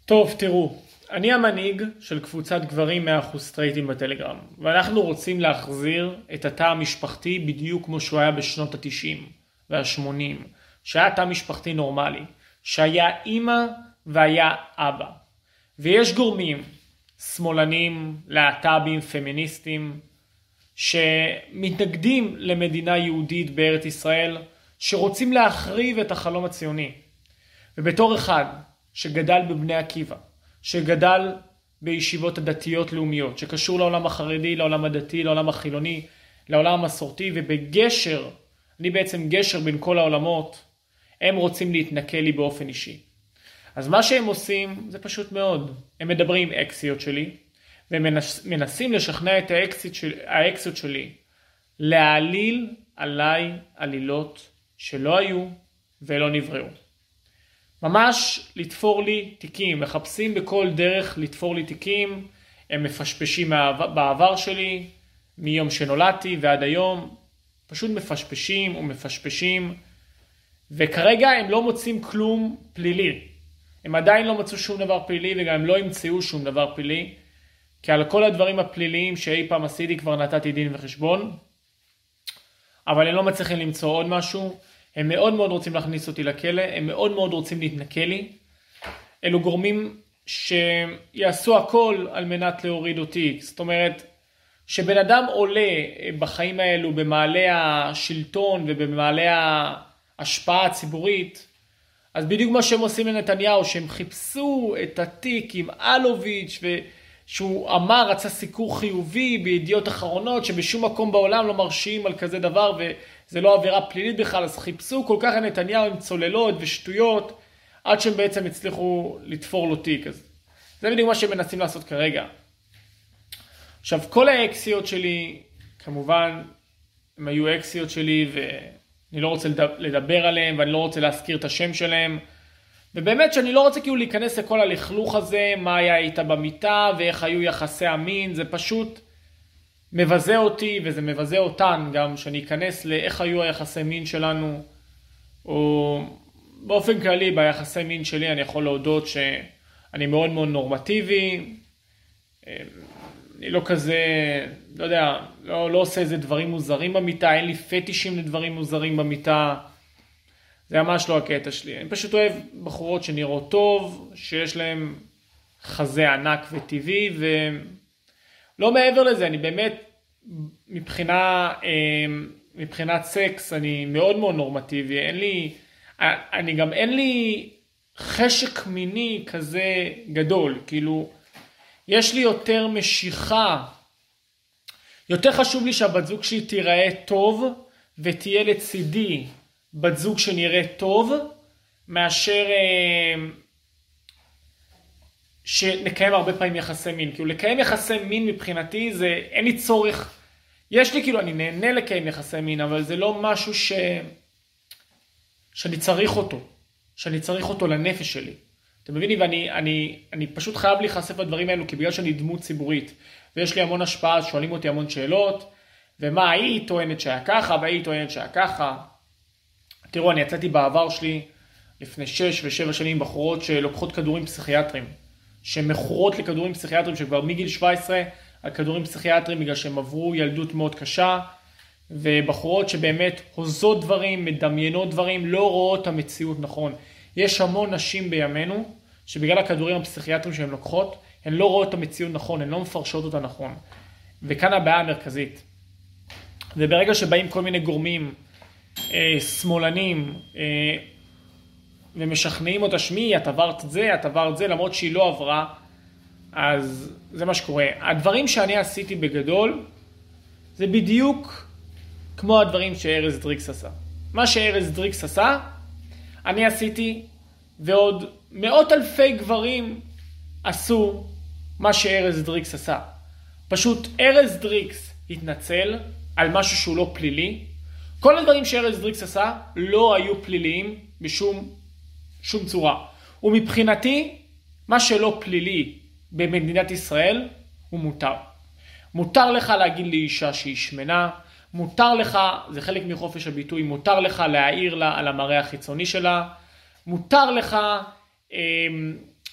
טוב, תראו, אני המנהיג של קבוצת גברים 100% סטרייטים בטלגרם, ואנחנו רוצים להחזיר את התא המשפחתי בדיוק כמו שהוא היה בשנות ה-90 וה-80, שהיה תא משפחתי נורמלי, שהיה אימא והיה אבא. ויש גורמים, שמאלנים, להט"בים, פמיניסטים, שמתנגדים למדינה יהודית בארץ ישראל, שרוצים להחריב את החלום הציוני. ובתור אחד שגדל בבני עקיבא, שגדל בישיבות הדתיות לאומיות, שקשור לעולם החרדי, לעולם הדתי, לעולם החילוני, לעולם המסורתי, ובגשר, אני בעצם גשר בין כל העולמות, הם רוצים להתנכל לי באופן אישי. אז מה שהם עושים זה פשוט מאוד. הם מדברים עם אקסיות שלי, ומנסים לשכנע את האקסיות שלי להעליל עליי עלילות שלא היו ולא נבראו. ממש לתפור לי תיקים, מחפשים בכל דרך לתפור לי תיקים, הם מפשפשים בעבר שלי, מיום שנולדתי ועד היום, פשוט מפשפשים ומפשפשים, וכרגע הם לא מוצאים כלום פלילי. הם עדיין לא מצאו שום דבר פלילי וגם הם לא ימצאו שום דבר פלילי, כי על כל הדברים הפליליים שאי פעם עשיתי כבר נתתי דין וחשבון, אבל הם לא מצליחים למצוא עוד משהו. הם מאוד מאוד רוצים להכניס אותי לכלא, הם מאוד מאוד רוצים להתנכל לי. אלו גורמים שיעשו הכל על מנת להוריד אותי. זאת אומרת, שבן אדם עולה בחיים האלו במעלה השלטון ובמעלה ההשפעה הציבורית, אז בדיוק מה שהם עושים לנתניהו, שהם חיפשו את התיק עם אלוביץ' שהוא אמר, רצה סיקור חיובי בידיעות אחרונות, שבשום מקום בעולם לא מרשים על כזה דבר, וזה לא עבירה פלילית בכלל, אז חיפשו כל כך לנתניהו עם צוללות ושטויות, עד שהם בעצם הצליחו לתפור לו תיק. אז זה בדיוק מה שהם מנסים לעשות כרגע. עכשיו, כל האקסיות שלי, כמובן, הם היו אקסיות שלי, ואני לא רוצה לדבר עליהם, ואני לא רוצה להזכיר את השם שלהם, ובאמת שאני לא רוצה כאילו להיכנס לכל הלכלוך הזה, מה היה איתה במיטה ואיך היו יחסי המין, זה פשוט מבזה אותי וזה מבזה אותן גם, שאני אכנס לאיך היו היחסי מין שלנו, או באופן כללי ביחסי מין שלי אני יכול להודות שאני מאוד מאוד נורמטיבי, אני לא כזה, לא יודע, לא עושה איזה דברים מוזרים במיטה, אין לי פטישים לדברים מוזרים במיטה, זה ממש לא הקטע שלי. אני פשוט אוהב בחורות שנראות טוב, שיש להם חזה ענק וטבעי, ולא מעבר לזה. אני באמת, מבחינת סקס, אני מאוד מאוד נורמטיבי. אין לי חשק מיני כזה גדול. כאילו, יש לי יותר משיכה. יותר חשוב לי שהבת זוג שלי תיראה טוב, ותהיה לצידי בת זוג שנראה טוב, מאשר שנקיים הרבה פעמים יחסי מין. כאילו לקיים יחסי מין מבחינתי זה, אין לי צורך, יש לי כאילו, אני נהנה לקיים יחסי מין, אבל זה לא משהו שאני צריך אותו לנפש שלי. אתם מבינים? ואני פשוט חייב להיחשף לדברים האלו, כי בגלל שאני דמות ציבורית, ויש לי המון השפעה, שואלים אותי המון שאלות, ומה היא טוענת שהיה ככה, והיא טוענת שהיה ככה. תראו, אני יצאתי בעבר שלי לפני 6 ו7 שנים בחורות שלוקחות כדורים פסיכיאטרים, שמכורות לכדורים פסיכיאטרים שכבר מגיל 17 על כדורים פסיכיאטרים בגלל שהם עברו ילדות מאוד קשה, ובחורות שבאמת הוזות דברים, מדמיינות דברים, לא רואות את המציאות נכון. יש המון נשים בימינו שבגלל הכדורים הפסיכיאטרים שהן לוקחות, הן לא רואות את המציאות נכון, הן לא מפרשות אותה נכון. וכאן הבעיה המרכזית. וברגע שבאים כל מיני גורמים, שמאלנים, ומשכנעים אותה, שמי, את עברת זה, למרות שהיא לא עברה, אז זה מה שקורה. הדברים שאני עשיתי בגדול, זה בדיוק כמו הדברים שארז דריקס עשה. מה שארז דריקס עשה, אני עשיתי, ועוד מאות אלפי גברים עשו מה שארז דריקס עשה. פשוט ארז דריקס התנצל על משהו שהוא לא פלילי, כל הדברים שארז דריקס עשה לא היו פליליים בשום צורה. ומבחינתי, מה שלא פלילי במדינת ישראל הוא מותר. מותר לך להגיד לאישה שהיא שמנה, מותר לך, זה חלק מחופש הביטוי, מותר לך להעיר לה על המראה החיצוני שלה, מותר לך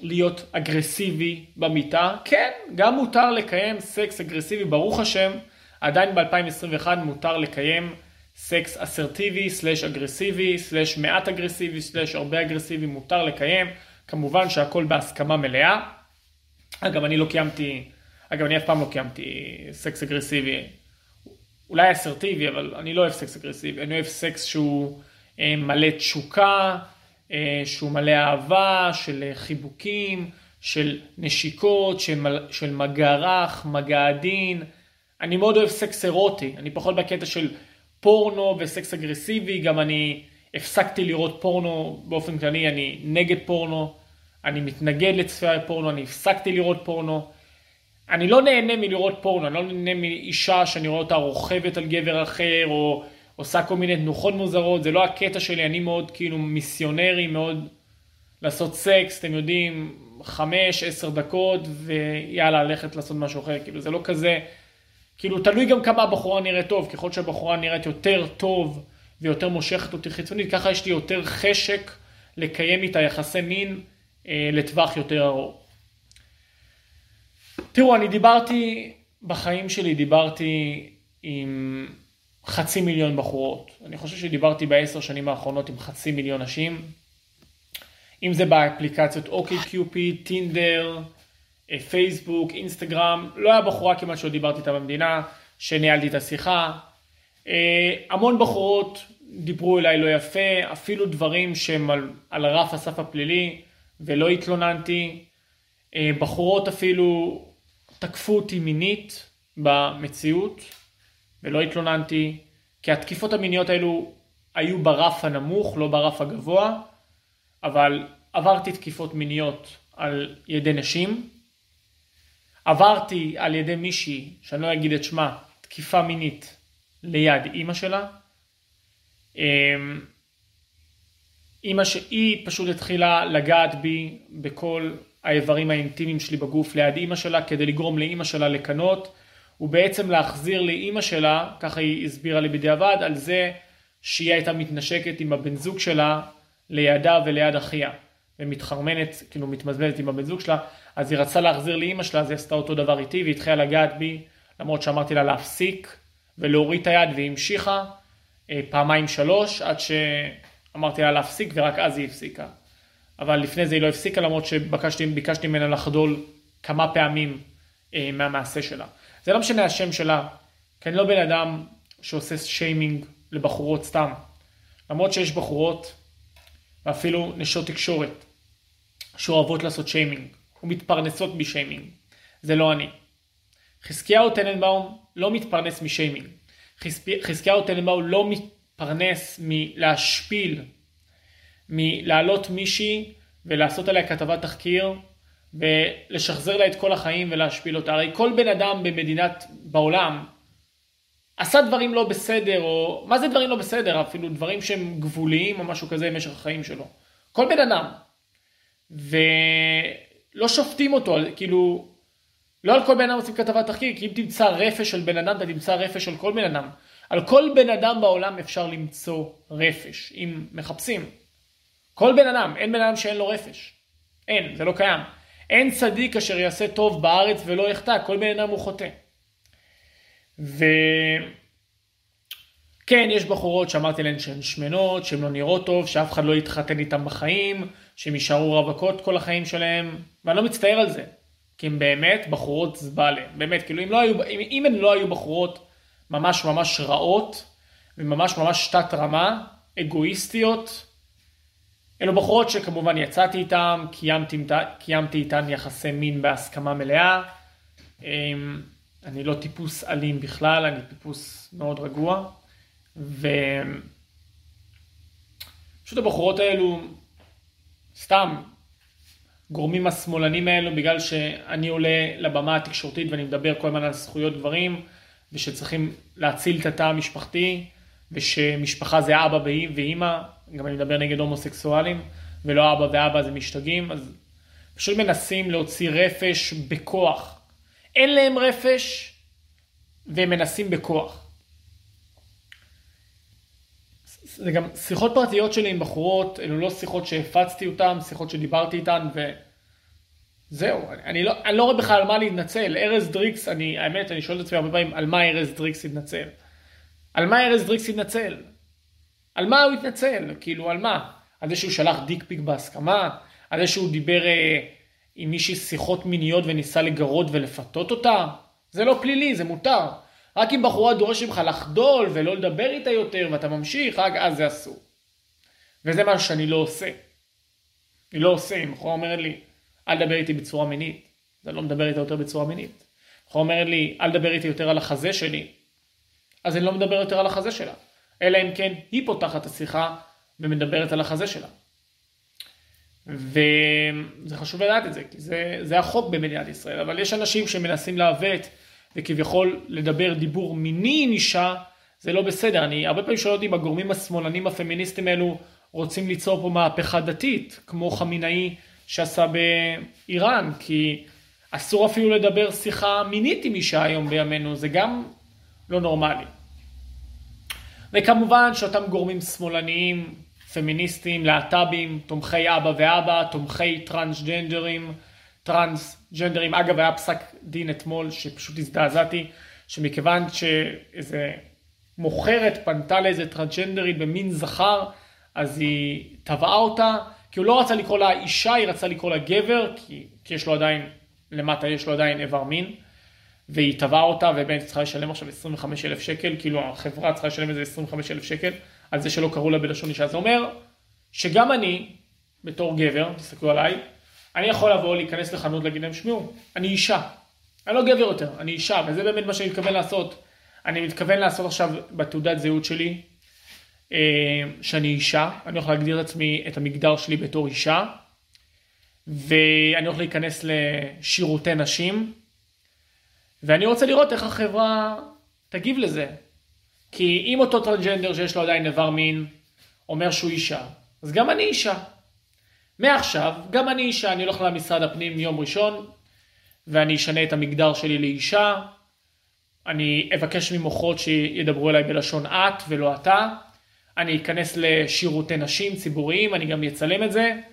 להיות אגרסיבי במיטה. כן, גם מותר לקיים סקס אגרסיבי, ברוך השם, עדיין ב-2021 מותר לקיים סקס אסרטיבי, סלש אגרסיבי, סלש מעט אגרסיבי, סלש הרבה אגרסיבי, מותר לקיים. כמובן שהכל בהסכמה מלאה. אגב, אני אף פעם לא קיימתי סקס אגרסיבי. אולי אסרטיבי, אבל אני לא אוהב סקס אגרסיבי. אני אוהב סקס שהוא מלא תשוקה, שהוא מלא אהבה, של חיבוקים, של נשיקות, של מגע רך, מגע עדין. אני מאוד אוהב סקס אירוטי. אני פחות בקטע של פורנו וסקס אגרסיבי. גם אני הפסקתי לראות פורנו באופן כללי. אני נגד פורנו. אני מתנגד לצפייה בפורנו. אני הפסקתי לראות פורנו. אני לא נהנה מלראות פורנו. אני לא נהנה מאישה שאני רואה אותה רוכבת על גבר אחר או עושה כל מיני תנוחות מוזרות. זה לא הקטע שלי. אני מאוד כאילו מיסיונרי, מאוד לעשות סקס, אתם יודעים, 5-10 דקות ויאללה, ללכת לעשות משהו אחר. כאילו זה לא כזה, כאילו תלוי גם כמה הבחורה נראית טוב. ככל שהבחורה נראית יותר טוב ויותר מושכת אותי חיצונית, ככה יש לי יותר חשק לקיים איתה יחסי מין לטווח יותר ארוך. תראו, בחיים שלי דיברתי עם 500,000 בחורות. אני חושב שדיברתי ב10 שנים האחרונות עם 500,000 נשים. אם זה באפליקציות אוקיי-קיופיד, טינדר, פייסבוק, אינסטגרם. לא היה בחורה כמעט שלא דיברתי איתה במדינה, שניהלתי את השיחה. המון בחורות דיברו אליי לא יפה, אפילו דברים שהם על רף הסף הפלילי, ולא התלוננתי. בחורות אפילו תקפו אותי מינית במציאות, ולא התלוננתי, כי התקיפות המיניות האלו היו ברף הנמוך, לא ברף הגבוה, אבל עברתי תקיפות מיניות על ידי נשים, עברתי על ידי מישהי, שאני לא אגיד את שמה, תקיפה מינית ליד אמא שלה. היא פשוט התחילה לגעת בי בכל האיברים האינטימיים שלי בגוף ליד אמא שלה, כדי לגרום לאמא שלה לקנות, ובעצם להחזיר לאמא שלה, ככה היא הסבירה לי בדיעבד, על זה שהיא הייתה מתנשקת עם הבן זוג שלה לידה וליד אחיה, ומתחרמנת, כאילו מתמזבזת עם הבן זוג שלה. אז היא רצתה להחזיר לאמא שלה, אז היא עשתה אותו דבר איתי, והיא התחילה לגעת בי, למרות שאמרתי לה להפסיק ולהוריד את היד, והיא המשיכה 2-3 עד שאמרתי לה להפסיק, ורק אז היא הפסיקה. אבל לפני זה היא לא הפסיקה, למרות שביקשתי ממנה לחדול כמה פעמים מהמעשה שלה. זה לא משנה השם שלה, כי אני לא בן אדם שעושה שיימינג לבחורות סתם. למרות שיש בחורות, ואפילו נשות תקשורת, שאוהבות לעשות שיימינג, ומתפרנסות משיימינג. זה לא אני. חזקיהו טננבאום לא מתפרנס משיימינג. חזקיהו טננבאום לא מתפרנס מלהשפיל, מלהעלות מישהי ולעשות עליה כתבת תחקיר, ולשחזר לה את כל החיים ולהשפיל אותה. הרי כל בן אדם בעולם עשה דברים לא בסדר, או מה זה דברים לא בסדר? אפילו דברים שהם גבוליים או משהו כזה במשך החיים שלו. כל בן אדם. ולא שופטים אותו, כאילו, לא על כל בן אדם עושים כתבת תחקיר, כי אם תמצא רפש של בן אדם, אתה תמצא רפש של כל בן אדם. על כל בן אדם בעולם אפשר למצוא רפש, אם מחפשים. כל בן אדם, אין בן אדם שאין לו רפש. אין, זה לא קיים. אין צדיק אשר יעשה טוב בארץ ולא יחטא, כל בן אדם הוא חוטא. כן, יש בחורות שאמרתי להן שהן שמנות, שהן לא נראות טוב, שאף אחד לא יתחתן איתן בחיים, שהן יישארו רווקות כל החיים שלהם, ואני לא מצטער על זה, כי הן באמת בחורות זבלה, באמת, כאילו אם הן לא היו בחורות ממש ממש רעות, וממש ממש תת רמה, אגואיסטיות, אלו בחורות שכמובן יצאתי איתן, קיימתי איתן יחסי מין בהסכמה מלאה. אני לא טיפוס אלים בכלל, אני טיפוס מאוד רגוע. פשוט הבחורות האלו, סתם, גורמים השמאלנים האלו, בגלל שאני עולה לבמה התקשורתית ואני מדבר כל הזמן על זכויות גברים, ושצריכים להציל את התא המשפחתי, ושמשפחה זה אבא ואמא, גם אני מדבר נגד הומוסקסואלים, ולא אבא ואבא זה משתגעים, אז פשוט מנסים להוציא רפש בכוח. אין להם רפש, והם מנסים בכוח. זה גם שיחות פרטיות שלי עם בחורות, אלו לא שיחות שהפצתי אותן, שיחות שדיברתי איתן, זהו, אני לא רואה בכלל על מה להתנצל. ארז דריקס, האמת, אני שואל את עצמי הרבה פעמים, על מה ארז דריקס התנצל? על מה ארז דריקס התנצל? על מה הוא התנצל? כאילו, על מה? על זה שהוא שלח דיק פיק בהסכמה? על זה שהוא דיבר עם מישהי שיחות מיניות וניסה לגרות ולפתות אותה? זה לא פלילי, זה מותר. רק אם בחורה דורש ממך לחדול ולא לדבר איתה יותר ואתה ממשיך, רק אז זה אסור. וזה מה שאני לא עושה. אני לא עושה. אם בחורה אומרת לי, אל דבר איתי בצורה מינית, אז לא מדבר איתה יותר בצורה מינית. בחורה אומרת לי, אל דבר איתי יותר על החזה שלי, אז אני לא מדבר יותר על החזה שלה. אלא אם כן היא פותחת השיחה ומדברת על החזה שלה. וזה חשוב לדעת את זה, כי זה החוק במדינת ישראל. אבל יש אנשים שמנסים לעוות וכביכול לדבר דיבור מיני עם אישה, זה לא בסדר. אני הרבה פעמים שואל אותי אם הגורמים השמאלנים הפמיניסטים האלו רוצים ליצור פה מהפכה דתית, כמו חמינאי שעשה באיראן, כי אסור אפילו לדבר שיחה מינית עם אישה היום בימינו, זה גם לא נורמלי. וכמובן שאותם גורמים שמאלניים, פמיניסטים, להט"בים, תומכי אבא ואבא, תומכי טרנסג'נדרים. אגב, היה פסק דין אתמול שפשוט הזדעזעתי, שמכיוון שאיזה מוכרת פנתה לאיזה טרנסג'נדרית במין זכר, אז היא טבעה אותה, כי הוא לא רצה לקרוא לה אישה, היא רצה לקרוא לה גבר, כי יש לו עדיין, למטה יש לו עדיין איבר מין, והיא טבעה אותה, ובאמת צריכה לשלם עכשיו 25,000 שקל, כאילו החברה צריכה לשלם איזה 25,000 שקל, על זה שלא קראו לה בלשון אישה. זה אומר שגם אני, בתור גבר, תסתכלו עליי, אני יכול לבוא להיכנס לחנות להגיד להם, שמעו, אני אישה. אני לא גבר יותר, אני אישה, וזה באמת מה שאני מתכוון לעשות. אני מתכוון לעשות עכשיו בתעודת זהות שלי, שאני אישה, אני הולך להגדיר את עצמי, את המגדר שלי בתור אישה, ואני הולך להיכנס לשירותי נשים, ואני רוצה לראות איך החברה תגיב לזה. כי אם אותו טרנסג'נדר שיש לו עדיין איבר מין אומר שהוא אישה, אז גם אני אישה. מעכשיו, גם אני אישה, אני הולך למשרד הפנים יום ראשון, ואני אשנה את המגדר שלי לאישה, אני אבקש ממוחות שידברו אליי בלשון את ולא אתה, אני אכנס לשירותי נשים ציבוריים, אני גם אצלם את זה,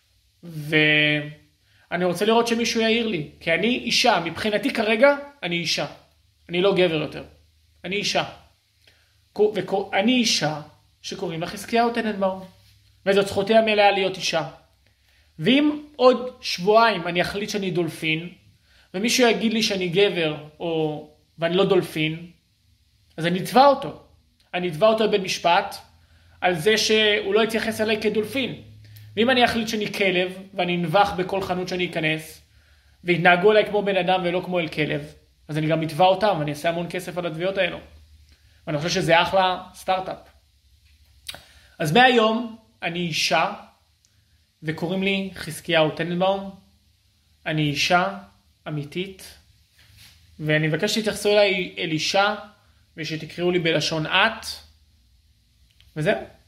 ואני רוצה לראות שמישהו יעיר לי, כי אני אישה, מבחינתי כרגע אני אישה, אני לא גבר יותר, אני אישה. ואני אישה שקוראים לה חזקיהו טננבאום, וזאת זכותי המלאה להיות אישה. ואם עוד שבועיים אני אחליט שאני דולפין, ומישהו יגיד לי שאני גבר, ואני לא דולפין, אז אני אתבע אותו. אני אתבע אותו בבית משפט, על זה שהוא לא יתייחס אליי כדולפין. ואם אני אחליט שאני כלב, ואני נבח בכל חנות שאני אכנס, והתנהגו אליי כמו בן אדם ולא כמו אל כלב, אז אני גם אתבע אותם, ואני אעשה המון כסף על התביעות האלו. ואני חושב שזה אחלה סטארט-אפ. אז מהיום אני אישה, וקוראים לי חזקיהו טננבאום. אני אישה אמיתית, ואני מבקש שתתייחסו אליי אל אישה, ושתקראו לי בלשון את, וזהו.